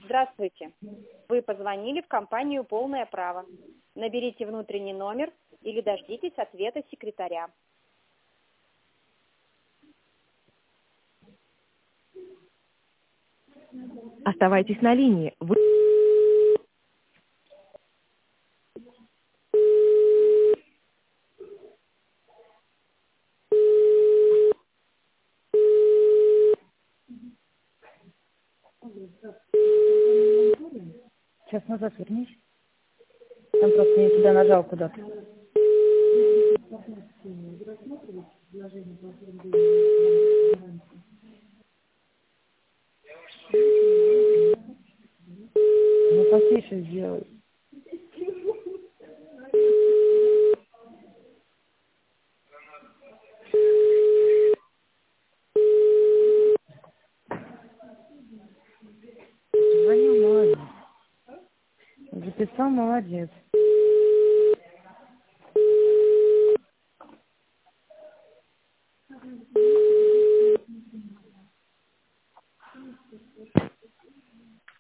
Здравствуйте. Вы позвонили в компанию «Полное право». Наберите внутренний номер или дождитесь ответа секретаря. Оставайтесь на линии. Сейчас назад вернись. Там просто я тебя нажал куда-то. Ну, потише сделай. Звонил, молодец. Записал, молодец.